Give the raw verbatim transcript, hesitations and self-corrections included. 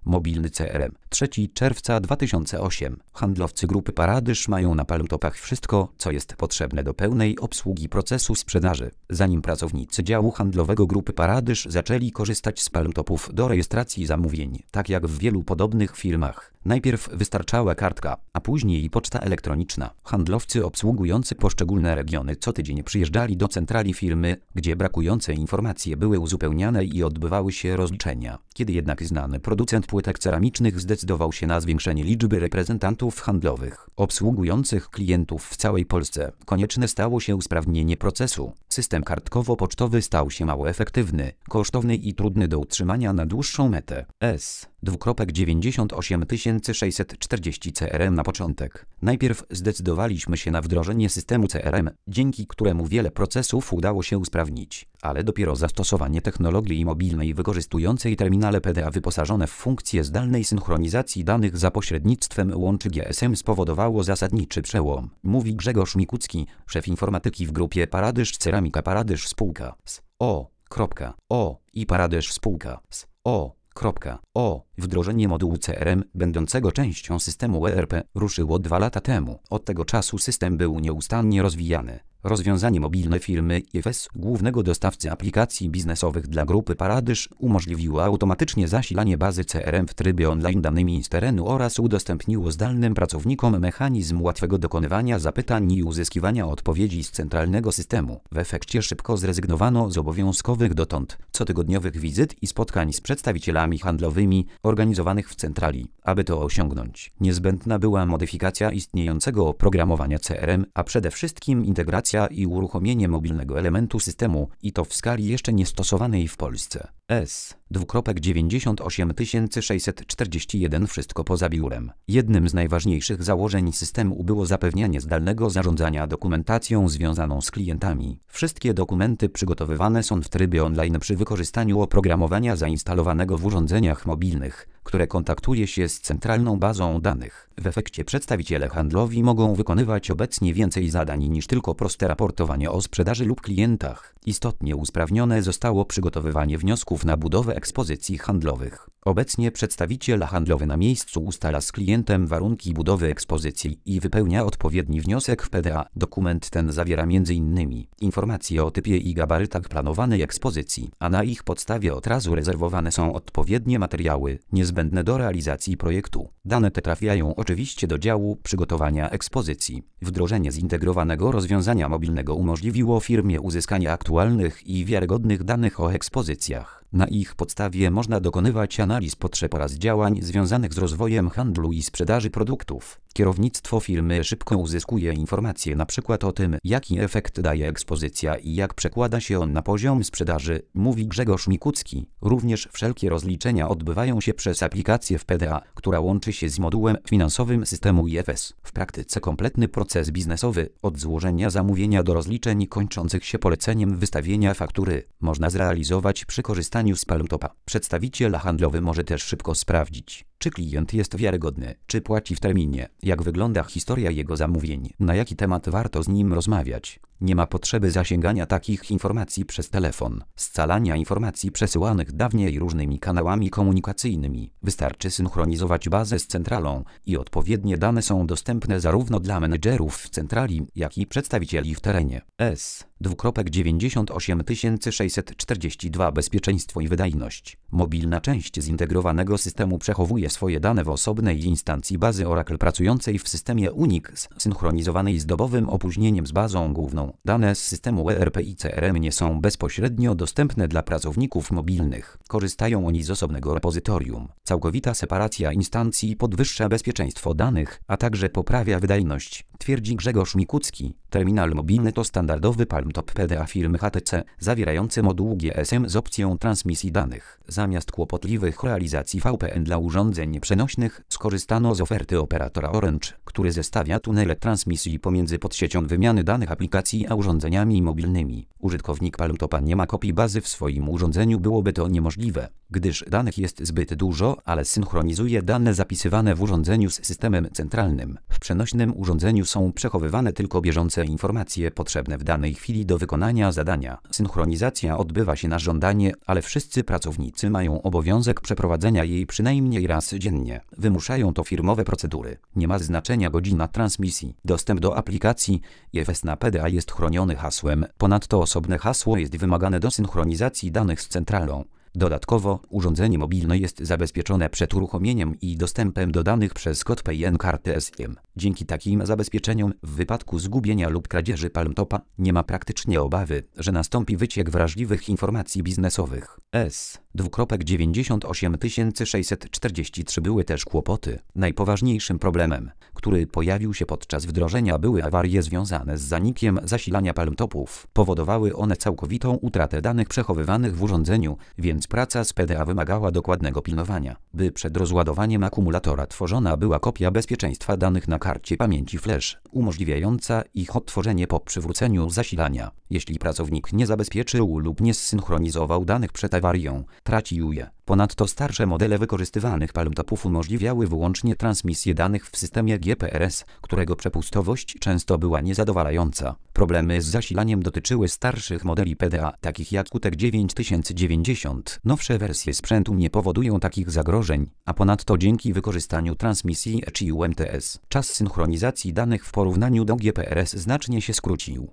Mobilny C R M. trzeciego czerwca dwa tysiące ósmego. Handlowcy grupy Paradyż mają na palutopach wszystko, co jest potrzebne do pełnej obsługi procesu sprzedaży. Zanim pracownicy działu handlowego grupy Paradyż zaczęli korzystać z palutopów do rejestracji zamówień, tak jak w wielu podobnych firmach, najpierw wystarczała kartka, a później poczta elektroniczna. Handlowcy obsługujący poszczególne regiony co tydzień przyjeżdżali do centrali firmy, gdzie brakujące informacje były uzupełniane i odbywały się rozliczenia. Kiedy jednak znany producent płytek ceramicznych zdecydował się na zwiększenie liczby reprezentantów handlowych obsługujących klientów w całej Polsce, konieczne stało się usprawnienie procesu. System kartkowo-pocztowy stał się mało efektywny, kosztowny i trudny do utrzymania na dłuższą metę. S. dziewięćdziesiąt osiem tysięcy sześćset czterdzieści C R M na początek. Najpierw zdecydowaliśmy się na wdrożenie systemu C R M, dzięki któremu wiele procesów udało się usprawnić, ale dopiero zastosowanie technologii mobilnej wykorzystującej terminale P D A wyposażone w funkcję zdalnej synchronizacji danych za pośrednictwem łączy G S M spowodowało zasadniczy przełom, mówi Grzegorz Mikucki, szef informatyki w grupie Paradyż Ceramika Paradyż Spółka z O. O. i Paradyż Spółka z O. O. Wdrożenie modułu C R M, będącego częścią systemu E R P, ruszyło dwa lata temu. Od tego czasu system był nieustannie rozwijany. Rozwiązanie mobilne firmy I F S, głównego dostawcy aplikacji biznesowych dla grupy Paradyż, umożliwiło automatycznie zasilanie bazy C R M w trybie online danymi z terenu oraz udostępniło zdalnym pracownikom mechanizm łatwego dokonywania zapytań i uzyskiwania odpowiedzi z centralnego systemu. W efekcie szybko zrezygnowano z obowiązkowych dotąd cotygodniowych wizyt i spotkań z przedstawicielami handlowymi organizowanych w centrali. Aby to osiągnąć, niezbędna była modyfikacja istniejącego oprogramowania C R M, a przede wszystkim integracja i uruchomienie mobilnego elementu systemu, i to w skali jeszcze niestosowanej w Polsce. S. dziewięćdziesiąt osiem tysięcy sześćset czterdzieści jeden Wszystko poza biurem. Jednym z najważniejszych założeń systemu było zapewnianie zdalnego zarządzania dokumentacją związaną z klientami. Wszystkie dokumenty przygotowywane są w trybie online przy wykorzystaniu oprogramowania zainstalowanego w urządzeniach mobilnych, które kontaktuje się z centralną bazą danych. W efekcie przedstawiciele handlowi mogą wykonywać obecnie więcej zadań niż tylko proste raportowanie o sprzedaży lub klientach. Istotnie usprawnione zostało przygotowywanie wniosków na budowę ekspozycji handlowych. Obecnie przedstawiciel handlowy na miejscu ustala z klientem warunki budowy ekspozycji i wypełnia odpowiedni wniosek w P D A. Dokument ten zawiera między innymi informacje o typie i gabarytach planowanej ekspozycji, a na ich podstawie od razu rezerwowane są odpowiednie materiały niezbędne do realizacji projektu. Dane te trafiają oczywiście do działu przygotowania ekspozycji. Wdrożenie zintegrowanego rozwiązania mobilnego umożliwiło firmie uzyskanie aktualnych i wiarygodnych danych o ekspozycjach. Na ich podstawie można dokonywać analiz potrzeb oraz działań związanych z rozwojem handlu i sprzedaży produktów. Kierownictwo firmy szybko uzyskuje informacje np. o tym, jaki efekt daje ekspozycja i jak przekłada się on na poziom sprzedaży, mówi Grzegorz Mikucki. Również wszelkie rozliczenia odbywają się przez aplikację w P D A, która łączy się z modułem finansowym systemu I F S. W praktyce kompletny proces biznesowy, od złożenia zamówienia do rozliczeń kończących się poleceniem wystawienia faktury, można zrealizować przy korzystaniu z palutopa. Przedstawiciel handlowy może też szybko sprawdzić, czy klient jest wiarygodny, czy płaci w terminie, jak wygląda historia jego zamówień, na jaki temat warto z nim rozmawiać. Nie ma potrzeby zasięgania takich informacji przez telefon, scalania informacji przesyłanych dawniej różnymi kanałami komunikacyjnymi. Wystarczy synchronizować bazę z centralą i odpowiednie dane są dostępne zarówno dla menedżerów w centrali, jak i przedstawicieli w terenie. S. dziewięćdziesiąt osiem tysięcy sześćset czterdzieści dwa Bezpieczeństwo i wydajność. Mobilna część zintegrowanego systemu przechowuje swoje dane w osobnej instancji bazy Oracle pracującej w systemie Unix, synchronizowanej z dobowym opóźnieniem z bazą główną. Dane z systemu E R P i C R M nie są bezpośrednio dostępne dla pracowników mobilnych. Korzystają oni z osobnego repozytorium. Całkowita separacja instancji podwyższa bezpieczeństwo danych, a także poprawia wydajność, twierdzi Grzegorz Mikucki. Terminal mobilny to standardowy palmtop P D A firmy H T C, zawierający moduł G S M z opcją transmisji danych. Zamiast kłopotliwych realizacji V P N dla urządzeń przenośnych, skorzystano z oferty operatora Orange, który zestawia tunele transmisji pomiędzy podsiecią wymiany danych aplikacji a urządzeniami mobilnymi. Użytkownik palmtopa nie ma kopii bazy w swoim urządzeniu, byłoby to niemożliwe. gdyż danych jest zbyt dużo, ale synchronizuje dane zapisywane w urządzeniu z systemem centralnym. W przenośnym urządzeniu są przechowywane tylko bieżące informacje potrzebne w danej chwili do wykonania zadania. Synchronizacja odbywa się na żądanie, ale wszyscy pracownicy mają obowiązek przeprowadzenia jej przynajmniej raz dziennie. Wymuszają to firmowe procedury. Nie ma znaczenia godzina transmisji. Dostęp do aplikacji I F S na P D A jest chroniony hasłem. Ponadto osobne hasło jest wymagane do synchronizacji danych z centralą. Dodatkowo, urządzenie mobilne jest zabezpieczone przed uruchomieniem i dostępem do danych przez kod P I N karty S I M. Dzięki takim zabezpieczeniom, w wypadku zgubienia lub kradzieży Palmtopa, nie ma praktycznie obawy, że nastąpi wyciek wrażliwych informacji biznesowych. S dziewięćdziesiąt osiem tysięcy sześćset czterdzieści trzy były też kłopoty. Najpoważniejszym problemem, który pojawił się podczas wdrożenia, były awarie związane z zanikiem zasilania Palmtopów. Powodowały one całkowitą utratę danych przechowywanych w urządzeniu, więc praca z P D A wymagała dokładnego pilnowania, by przed rozładowaniem akumulatora tworzona była kopia bezpieczeństwa danych na karcie pamięci flash, umożliwiająca ich odtworzenie po przywróceniu zasilania. Jeśli pracownik nie zabezpieczył lub nie zsynchronizował danych przed awarią, tracił je. Ponadto starsze modele wykorzystywanych Palmtopów umożliwiały wyłącznie transmisję danych w systemie G P R S, którego przepustowość często była niezadowalająca. Problemy z zasilaniem dotyczyły starszych modeli P D A, takich jak Q T E C dziewięć tysięcy dziewięćdziesiąt. Nowsze wersje sprzętu nie powodują takich zagrożeń, a ponadto dzięki wykorzystaniu transmisji E C U M T S, czas synchronizacji danych w porównaniu do G P R S znacznie się skrócił.